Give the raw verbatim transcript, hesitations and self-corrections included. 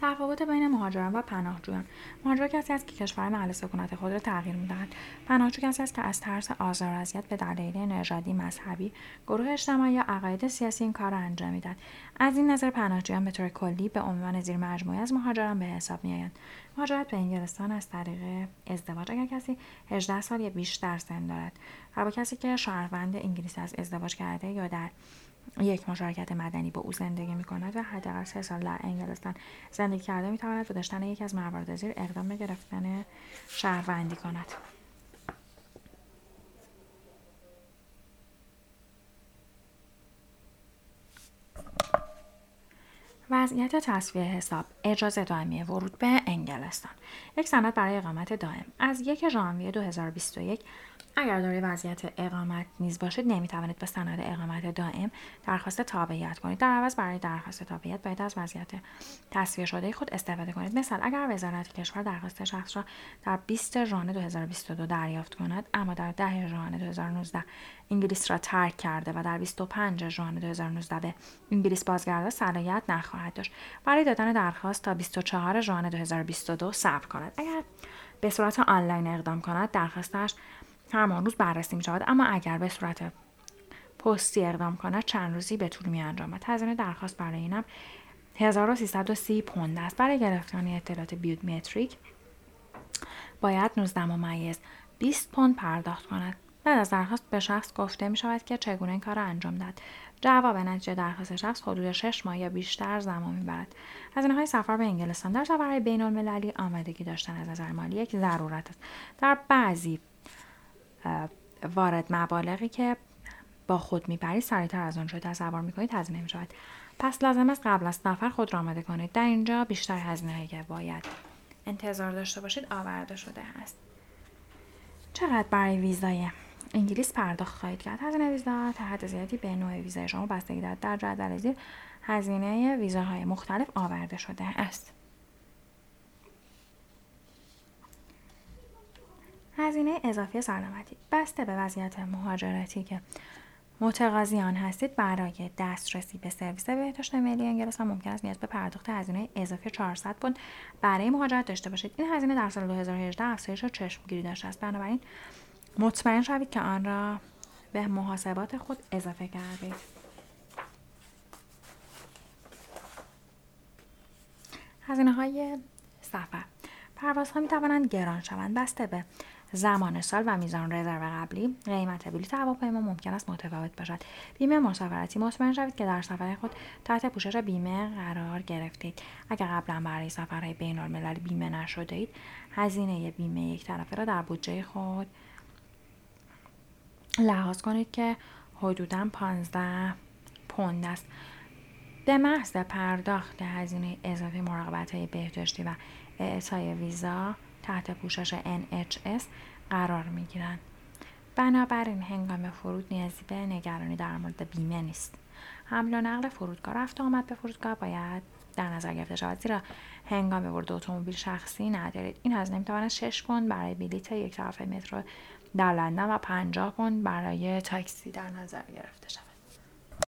تفاوت بین مهاجران و پناهجویان. مهاجر کسی است که کشور محل سکونت خود را تغییر می‌دهد. پناهجو کسی است که از ترس آزار و اذیت به دلایل نژادی، مذهبی، گروه اجتماعی یا عقاید سیاسی این کار را انجام می‌دهد. از این نظر پناهجویان به طور کلی به عنوان زیر مجموعه از مهاجران به حساب می‌آیند. مهاجرت به انگلستان از طریق ازدواج اگر کسی هجده سال یا بیشتر سن دارد و با کسی که شهروند انگلیس از ازدواج کرده یا در یک مشارکت مدنی با او زندگی می کند و حداقل سه سال در انگلستان زندگی کرده می تواند با داشتن یکی از موارد زیر اقدام به گرفتن شهروندی کند. وضعیت تصفیه حساب، اجازه دائمی ورود به انگلستان. یک سند برای اقامت دائم. از یک ژانویه دو هزار و بیست و یک اگر دارای وضعیت اقامت نیز باشید نمیتوانید با سند اقامت دائم درخواست تابعیت کنید. در عوض برای درخواست تابعیت باید از وضعیت تصفیه شده خود استفاده کنید. مثلا اگر وزارت کشور درخواست شخص را در بیست ژانویه دو هزار و بیست و دو دریافت کند اما در ده ژانویه دو هزار و نوزده انگلیس را ترک کرده و در بیست و پنج ژانویه دو هزار و نوزده به انگلیس بازگردد صلاحیت نخواهد داشت. برای دادن درخواست تا بیست و چهار ژانویه دو هزار و بیست و دو صبر کند. اگر به صورت آنلاین اقدام کند درخواستش همان روز بررسی می شود، اما اگر به صورت پستی اقدام کند چند روزی به طول می انجامد. هزینه درخواست برای اینم هزار و سیصد و سی پوند است. برای گرفتن اطلاعات بیومتریک باید نوزده ممیز بیست پوند پرداخت کند. بعد از درخواست به شخص گفته می شود که چگونه این کار را انجام دهد. جواب نتیجه درخواست شخص حدود شش ماه یا بیشتر زمان می‌برد. هزینه‌های سفر به انگلستان در سفرهای بین‌المللی آمادگی داشتن از نظر مالی یک ضرورت است. در بعضی وارد مبالغی که با خود میبرید سریعتر از آنچه تصور میکنید هزینه میشود. پس لازم است قبل از سفر خود را آماده کنید. در اینجا بیشتر هزینه‌هایی که باید انتظار داشته باشید آورده شده است. چقدر برای ویزای انگلیس پرداخت خواهید کرد؟ هزینه ویزا تا حد زیادی به نوع ویزای شما بستگی دارد. در جدول زیر هزینه ویزاهای مختلف آورده شده است. هزینه اضافی سلامتی بسته به وضعیت مهاجرتی که متقاضی آن هستید برای دسترسی به سرویس بهداشت ملی انگلستان ممکن است نیاز به پرداخت هزینه اضافی چهارصد پوند برای مهاجرت داشته باشید. این هزینه در سال دو هزار و هجده افزایش چشمگیری داشته است، بنابراین مطمئن شوید که آن را به محاسبات خود اضافه کردید. هزینه‌های سفر پروازها می توانند گران شوند بسته به زمان سال و میزان رزرو قبلی. قیمت بلیط هواپیما ممکن است متفاوت باشد. بیمه مسافرتی مطمئن شوید که در سفر خود تحت پوشش بیمه قرار گرفتید. اگر قبلا برای سفرهای بین‌المللی بیمه نشده اید هزینه بیمه یک طرفه را در بودجه خود لحاظ کنید که حدوداً پانزده پوند است. به محض پرداخت هزینه اضافی مراقبت‌های بهداشتی و اعطای ویزا تحت پوشش ان اچ اس قرار می‌گیرند. بنابراین هنگام فرود نیازی به نگرانی در مورد بیمه نیست. حمل و نقل فرودگاه رفت و آمد به فرودگاه باید در نظر گرفته شود، زیرا هنگام ورود اتومبیل شخصی ندارید. این هزینه می‌تواند شش پوند برای بلیط یک طرفه مترو در لندن و پنجاه پوند برای تاکسی در نظر گرفته شود.